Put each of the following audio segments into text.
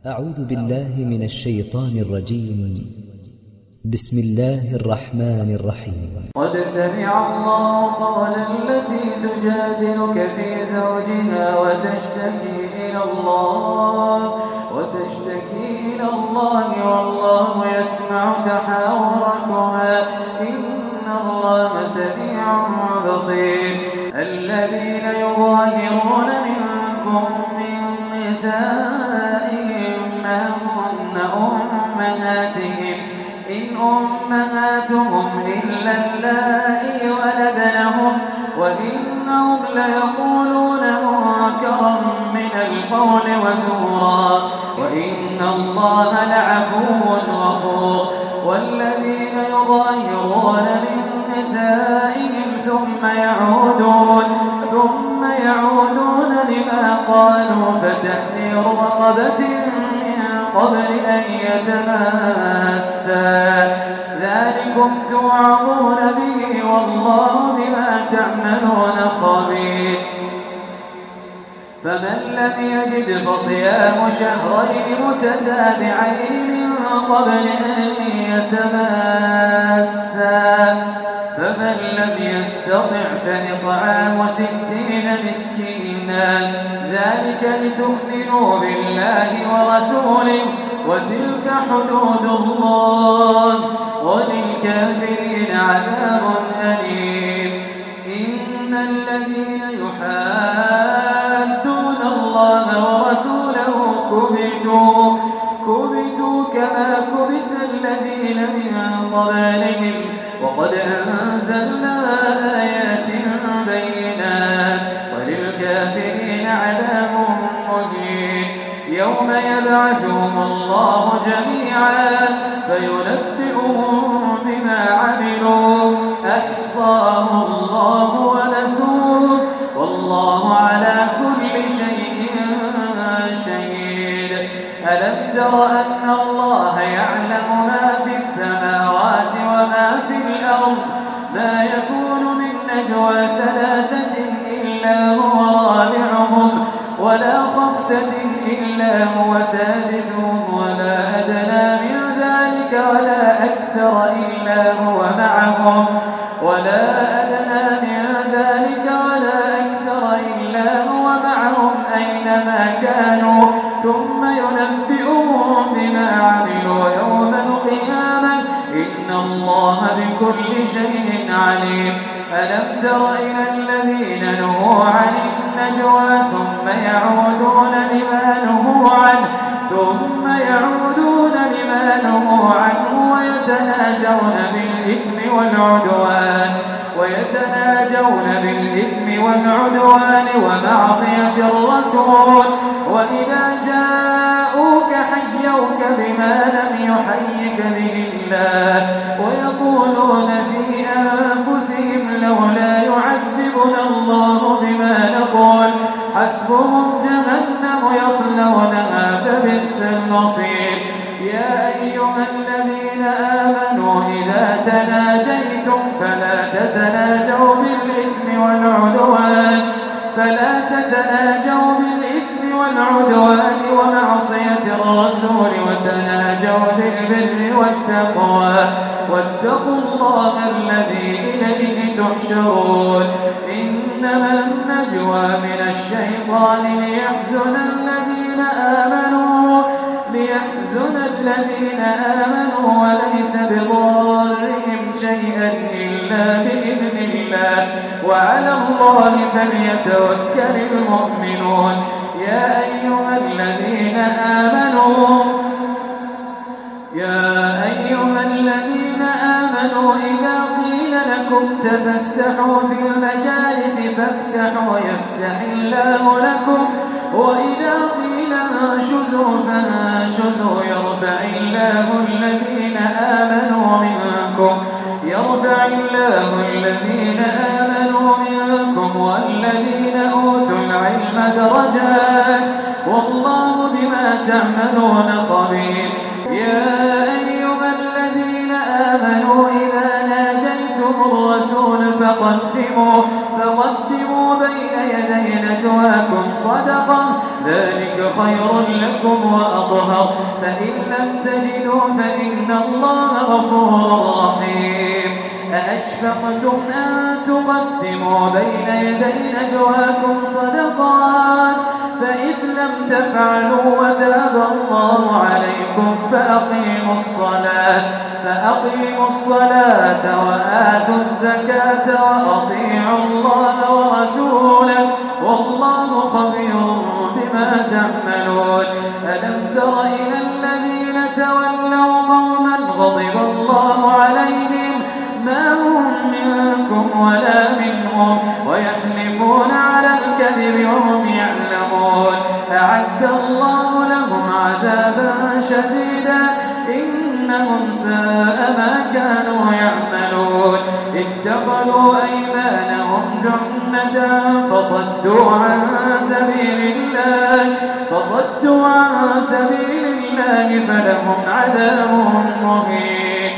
أعوذ بالله من الشيطان الرجيم. بسم الله الرحمن الرحيم. قد سمع الله قول التي تجادلك في زوجها وتشتكي إلى الله والله يسمع تحاوركما إن الله سميع بصير. الذين يظاهرون منكم من نسائهم ما هن أمهاتهم إن أمهاتهم إلا اللائي ولدنهم وإنهم ليقولون منكرا من القول وزورا وإن الله لعفو غفور. والذين يظاهرون من نسائهم ثم يعودون لما قالوا فتحرير رقبة من قبل أن يتماسا ذلكم توعظون به والله بما تعملون خبير. فمن لم يجد فصيام شهرين متتابعين من قبل أن يتماسا فمن لم يستطع فإطعام 60 مسكينا ذلك لتؤمنوا بالله ورسوله وتلك حدود الله وللكافرين عذاب أليم. إن الذين يحادون الله ورسوله كبتوا كما كبت الذين من قبلهم وقد أنزلنا آيات بينات وللكافرين عذاب مهين. يوم يبعثهم الله جميعا فينبئهم بما عملوا أحصاه الله ونسوه والله على كل شيء شهيد. ألم تر أن الله يعلم ما في السماوات وما في الأرض ما يكون من نجوى 3 إلا هو رابعهم ولا 5 إلا هو سادسهم ولا أدنى من ذلك ولا أكثر إلا هو معهم أينما كانوا ثم ينبئهم بما عملوا يوم القيامة إن الله بكل شيء عليم. ألم تر إلى الذين نهوا عن النجوى ثم يعودون لما نهوا عنه ويتناجون بالإثم والعدوان ومعصية الرسول وإذا جاءوك حيوك بما لم يحيك به الله ويقولون في أنفسهم لولا يعذبنا الله بما نقول حسبهم جهنم يصلونها فبئس المصير. يا أيها الذين آمنوا إذا تناجيتم فلا تتناجوا بالإثم والعدوان ومعصية الرسول وتناجوا بالبر والتقوى واتقوا الله الذي إليه تحشرون. إنما النجوى من الشيطان ليحزن الذين آمنوا وليس بضارهم شيئا إلا بإذن الله وعلى الله فليتوكل المؤمنون. يا أيها الذين آمنوا إذا قيل لكم تفسحوا في المجالس فافسحوا يفسح الله لكم وإذا قيل انشزوا فانشزوا يرفع الله الذين آمنوا منكم والذين أوتوا العلم درجات والله بما تعملون خبير. يا أيها الذين آمنوا إذا ناجيتم الرسول فقدموا بين يدي نجواكم صدقة ذلك خير لكم وأطهر فإن لم تجدوا فإن الله غفور رحيم أأشفقتم أن تقدموا بين يدي نجواكم صدقات فإذ لم تفعلوا وتاب الله عليكم فأقيموا الصلاة وآتوا الزكاة وأطيعوا الله ورسوله والله خبير بما تعملون ألم تر إلى الذين تولوا قوما غضب الله عليهم ما هم منكم ولا منهم ويحلفون على الكذب وهم يعلمون أعد الله لهم عذابا شديدا إنهم ساء ما كانوا يعملون اتخذوا أيمانهم جنة فصدوا عن سبيل الله فلهم عذاب مهين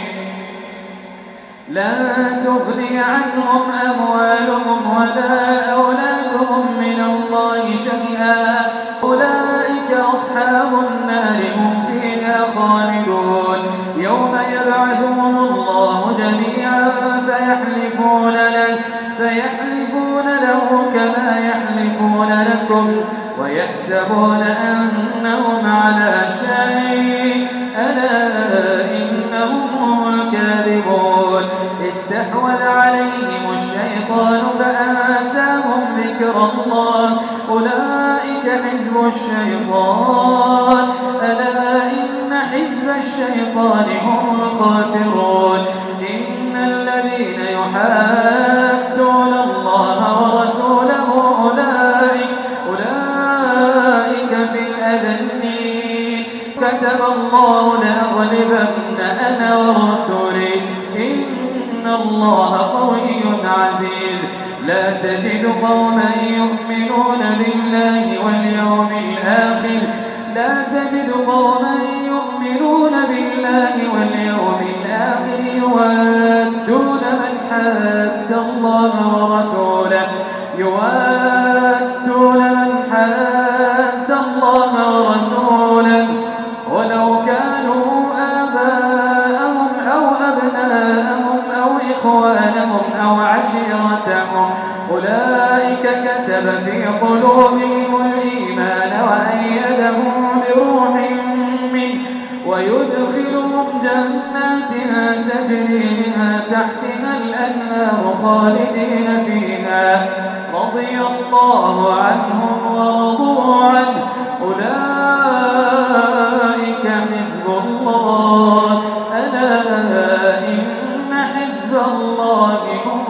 لن تغني عنهم أموالهم ولا أولادهم من الله شيئا أولئك أصحاب النار هم فيها خالدون يوم يبعثهم الله جميعا فيحلفون له كما يحلفون لكم ويحسبون أنهم على شيء ألا إنهم هم الكاذبون استحوذ عليهم الشيطان فأنساهم ذكر الله أولئك حزب الشيطان ألا إن حزب الشيطان هم الخاسرون إن الذين يحادون الله ورسوله أولئك في الأذنين كتب الله لأغلبن أنا ورسلي إن الله قوي عزيز لا تجد قوما يؤمنون بالله واليوم الآخر يوادون من حاد الله ورسوله ولو كانوا آباءهم أو أبناءهم أو إخوانهم أو عشيرتهم أولئك كتب في قلوبهم الإيمان وأيدهم بروح منه ويدخلهم جنات تجري من تحتها الأنهار خالدين فيها رضي الله عنهم ورضوا عنه أولئك حزب الله ألا إن حزب الله هم